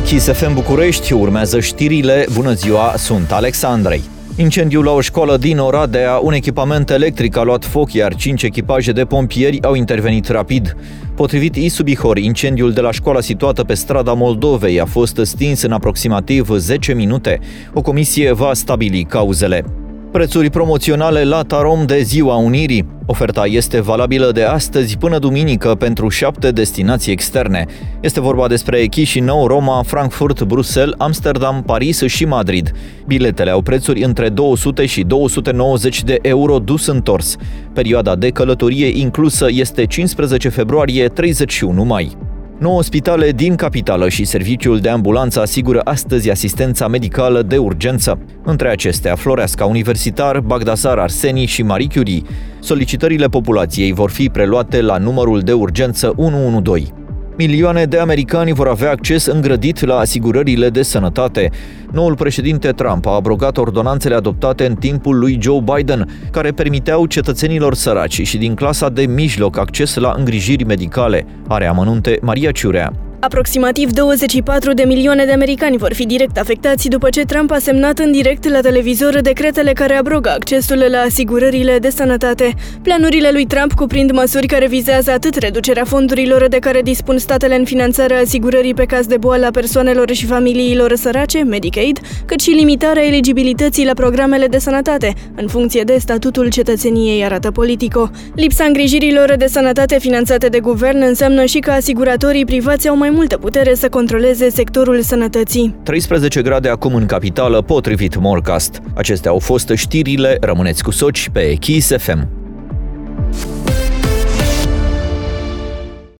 Kiss FM București, urmează știrile. Bună ziua, sunt Alexandrei. Incendiul la o școală din Oradea, un echipament electric a luat foc, iar 5 echipaje de pompieri au intervenit rapid. Potrivit ISU Bihor, incendiul de la școala situată pe strada Moldovei a fost stins în aproximativ 10 minute. O comisie va stabili cauzele. Prețuri promoționale la Tarom de Ziua Unirii. Oferta este valabilă de astăzi până duminică pentru 7 destinații externe. Este vorba despre Chișinău, Roma, Frankfurt, Bruxelles, Amsterdam, Paris și Madrid. Biletele au prețuri între 200 și 290 de euro dus-întors. Perioada de călătorie inclusă este 15 februarie-31 mai. 9 spitale din capitală și serviciul de ambulanță asigură astăzi asistența medicală de urgență. Între acestea, Floreasca Universitar, Bagdasar Arsenii și Marie Curie. Solicitările populației vor fi preluate la numărul de urgență 112. Milioane de americani vor avea acces îngrădit la asigurările de sănătate. Noul președinte Trump a abrogat ordonanțele adoptate în timpul lui Joe Biden, care permiteau cetățenilor săraci și din clasa de mijloc acces la îngrijiri medicale. Are amănunte Maria Ciurea. Aproximativ 24 de milioane de americani vor fi direct afectați după ce Trump a semnat în direct la televizor decretele care abrogă accesul la asigurările de sănătate. Planurile lui Trump cuprind măsuri care vizează atât reducerea fondurilor de care dispun statele în finanțarea asigurării pe caz de boală a persoanelor și familiilor sărace, Medicaid, cât și limitarea eligibilității la programele de sănătate, în funcție de statutul cetățeniei, arată Politico. Lipsa îngrijirilor de sănătate finanțate de guvern înseamnă și că asiguratorii privați au mai multă putere să controleze sectorul sănătății. 13 grade acum în capitală, potrivit Morcast. Acestea au fost știrile, rămâneți cu Soci pe Kiss FM.